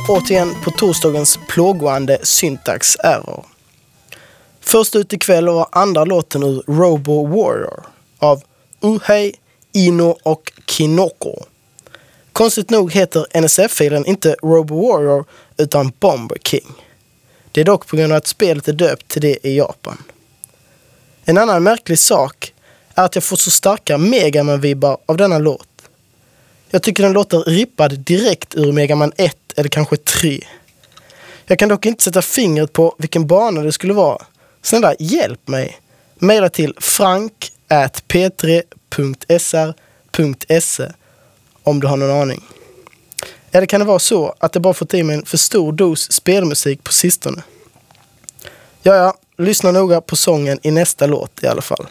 återigen på torsdagens plågoande Syntax Error. Först ut ikväll var andra låten ur Robo Warrior av Uhei, Ino och Kinoko. Konstigt nog heter NSF-filen inte Robo Warrior utan Bomber King. Det är dock på grund av att spelet är döpt till det i Japan. En annan märklig sak är att jag får så starka Mega Man-vibbar av denna låt. Jag tycker den låter rippad direkt ur Mega Man 1 eller kanske 3. Jag kan dock inte sätta fingret på vilken bana det skulle vara. Snälla, hjälp mig. Maila till frank@p3.sr.se om du har någon aning. Eller kan det vara så att det bara fått i mig en för stor dos spelmusik på sistone? Ja, lyssna noga på sången i nästa låt i alla fall.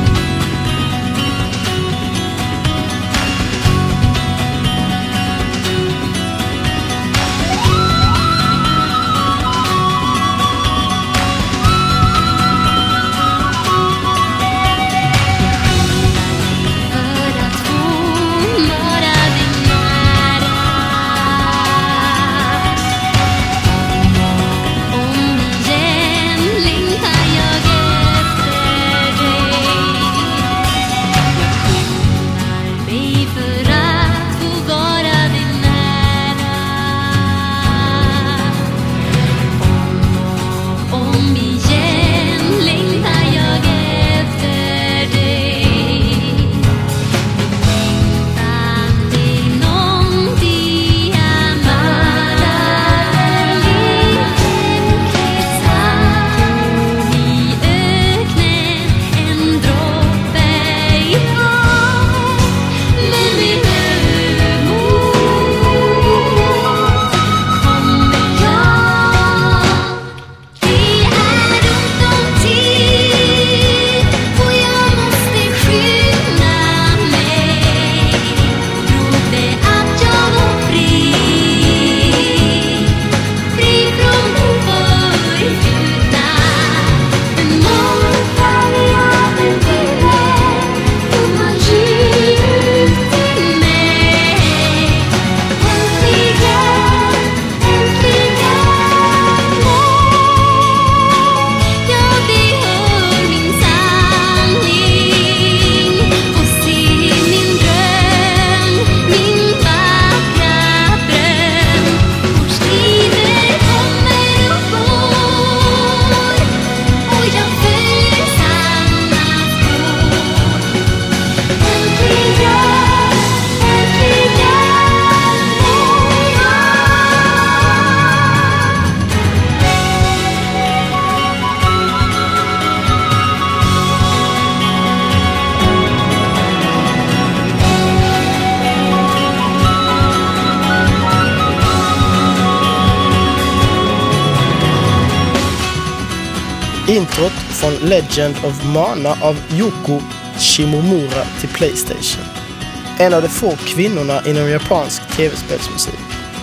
Introt från Legend of Mana av Yoko Shimomura till PlayStation. En av de få kvinnorna inom japansk tv-spelsmusik.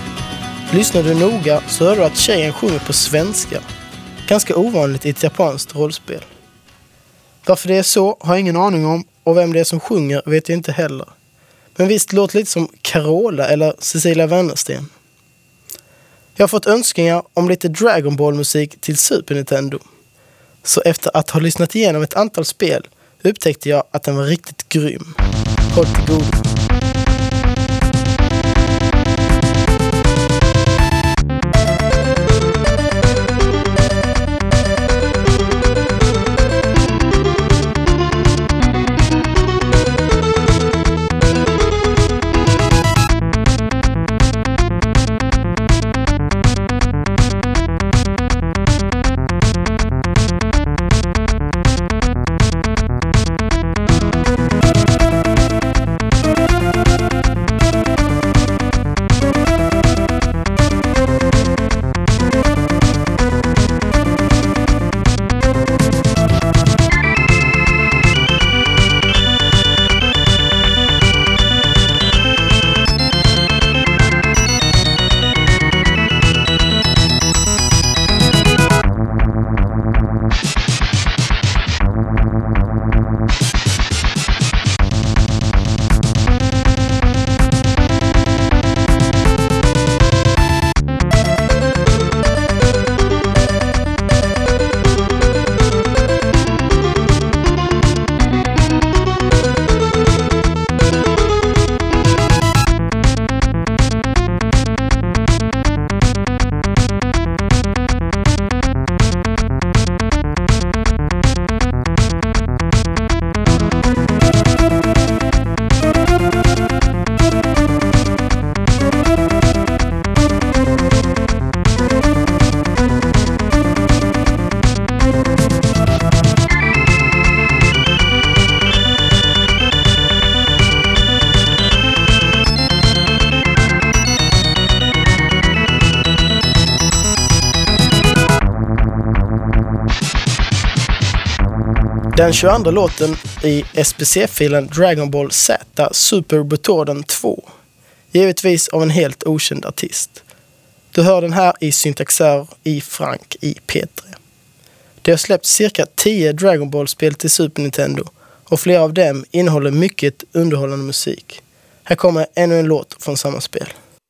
Lyssnar du noga så hör du att tjejen sjunger på svenska. Ganska ovanligt i ett japanskt rollspel. Varför det är så har jag ingen aning om, och vem det är som sjunger vet jag inte heller. Men visst låter lite som Carola eller Cecilia Wennersten. Jag har fått önskningar om lite Dragon Ball-musik till Super Nintendo. Så efter att ha lyssnat igenom ett antal spel upptäckte jag att den var riktigt grym. Håll till godo. Den 22 låten i SPC-filen Dragon Ball Z Super Butoden 2. Givetvis av en helt okänd artist. Du hör den här i Syntaxer i Frank i P3. Det har släppt cirka 10 Dragon Ball-spel till Super Nintendo och flera av dem innehåller mycket underhållande musik. Här kommer ännu en låt från samma spel.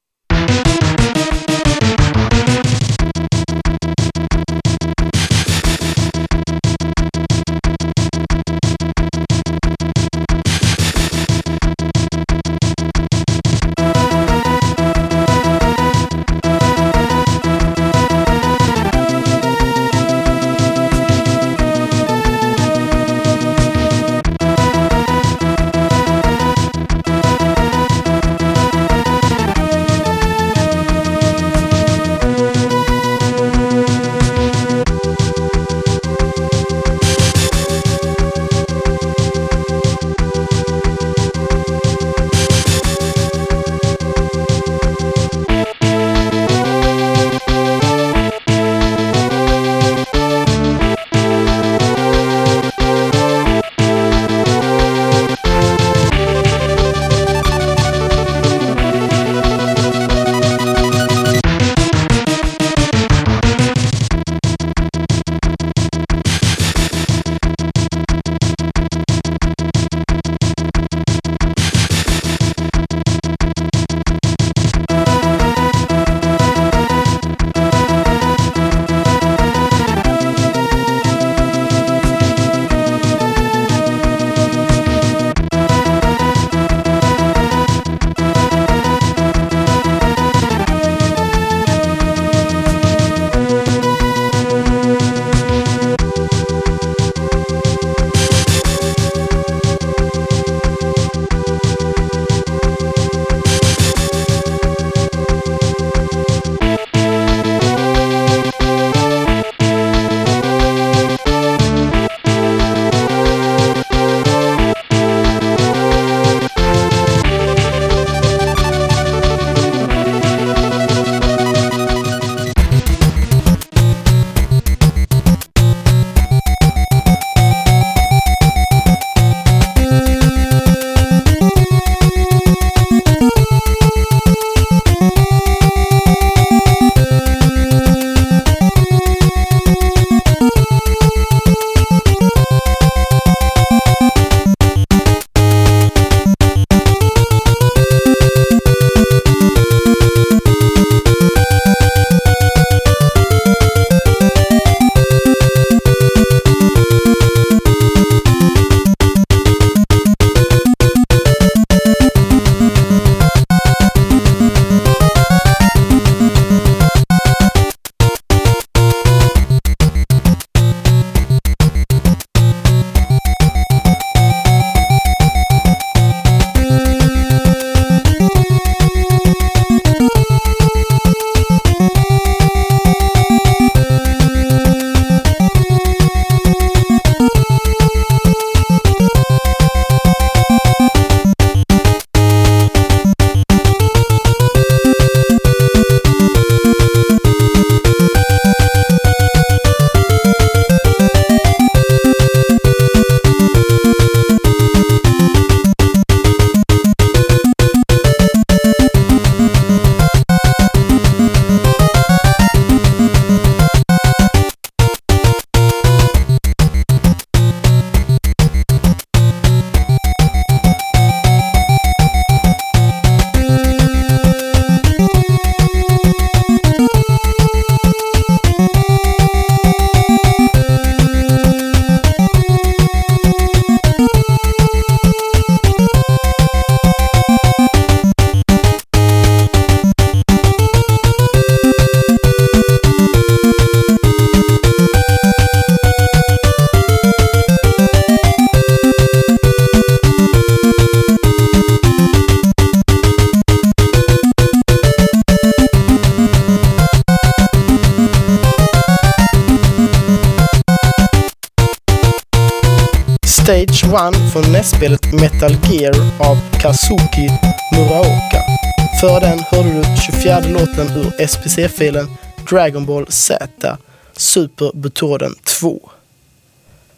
Stage 1 från nästspelet Metal Gear av Kazuki Muraoka. För den hörde du 24 låten ur SPC-filen Dragon Ball Z Super Butoden 2.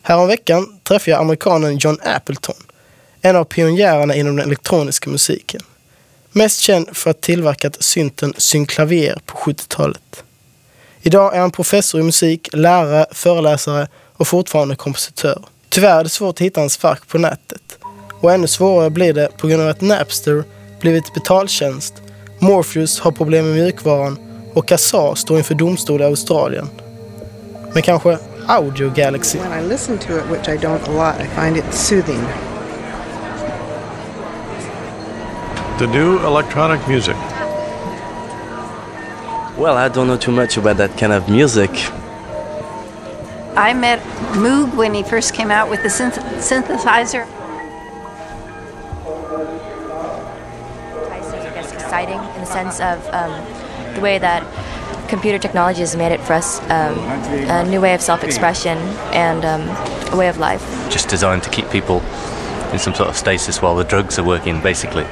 Häromveckan träffade jag amerikanen John Appleton, en av pionjärerna inom den elektroniska musiken. Mest känd för att tillverkat synten synclavier på 70-talet. Idag är han professor i musik, lärare, föreläsare och fortfarande kompositör. Tyvärr är det svårt att hitta hans verk på nätet. Och ännu svårare blir det på grund av att Napster blivit betaltjänst, Morpheus har problem med mjukvaran och Kazaa står inför domstol i Australien. Men kanske Audio Galaxy. When I listen to it, which I don't a lot, I find it soothing. The new electronic music. Well, I don't know too much about that kind of music. I met Moog when he first came out with the synthesizer. I guess exciting in the sense of the way that computer technology has made it for us a new way of self-expression and a way of life. Just designed to keep people in some sort of stasis while the drugs are working, basically.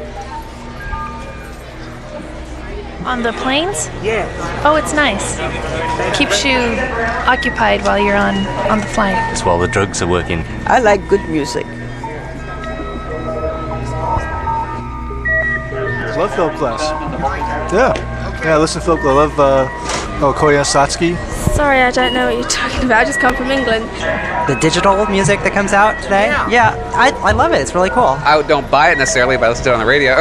On the planes? Yeah. Oh, it's nice. Keeps you occupied while you're on the flight. Just while the drugs are working. I like good music. Love Philip Glass. Yeah, I listen to Philip Glass. I love Koya Satsuki. Sorry, I don't know what you're talking about. I just come from England. The digital music that comes out today? Yeah, I love it. It's really cool. I don't buy it necessarily, but I listen to it on the radio.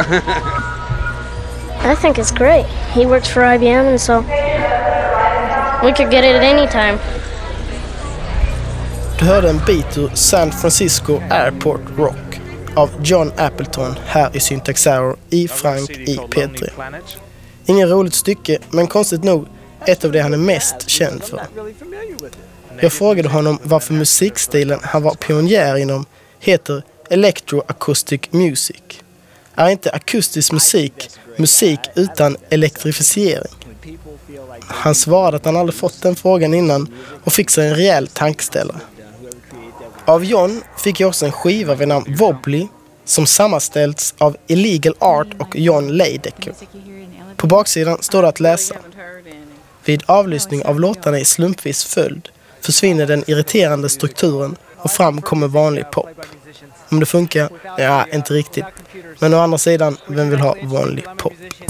I think it's great. He works for IBM, and so we could get it at any time. Du hörde en bit ur San Francisco Airport Rock av John Appleton här i Syntax Error i Frank i P3. Ingen roligt stycke, men konstigt nog ett av det han är mest känd för. Jag frågade honom varför musikstilen han var pionjär inom heter Electroacoustic Music. Är inte akustisk musik utan elektrifiering? Han svarade att han aldrig fått den frågan innan och fick sig en rejäl tankställare. Av John fick jag också en skiva vid namn Wobbly som sammanställts av Illegal Art och John Leidecker. På baksidan står det att läsa: vid avlyssning av låtarna i slumpvis följd försvinner den irriterande strukturen och fram kommer vanlig pop. Om det funkar? Ja, inte riktigt. Men å andra sidan, vem vill ha vanlig pop?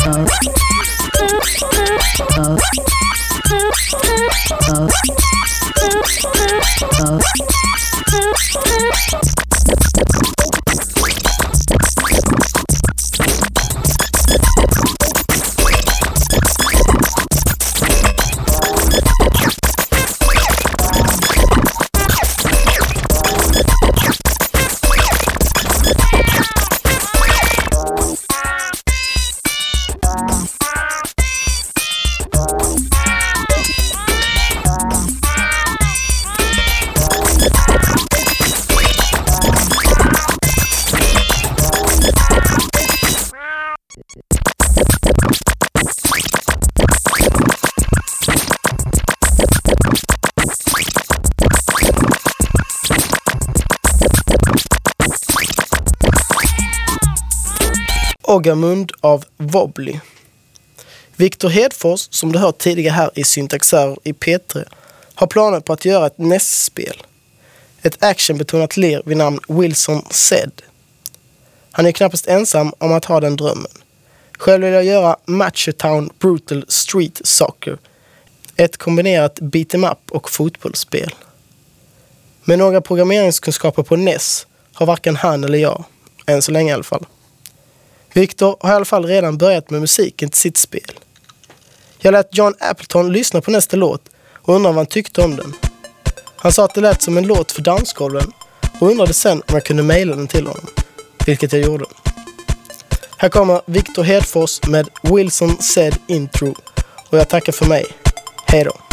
Ågamund av Wobbly. Viktor Hedfors, som du hört tidigare här i Syntax Error i P3, har planer på att göra ett NES-spel. Ett actionbetonat ler vid namn Wilson Zed. Han är knappast ensam om att ha den drömmen. Själv vill jag göra Machotown Brutal Street Soccer. Ett kombinerat beat'em up och fotbollsspel. Med några programmeringskunskaper på NES har varken han eller jag, än så länge i alla fall. Viktor har i alla fall redan börjat med musiken till sitt spel. Jag lät John Appleton lyssna på nästa låt och undrade vad han tyckte om den. Han sa att det lät som en låt för dansgolven och undrade sen om jag kunde mejla den till honom, vilket jag gjorde. Här kommer Viktor Hedfors med Wilson Zed Intro och jag tackar för mig. Hej då!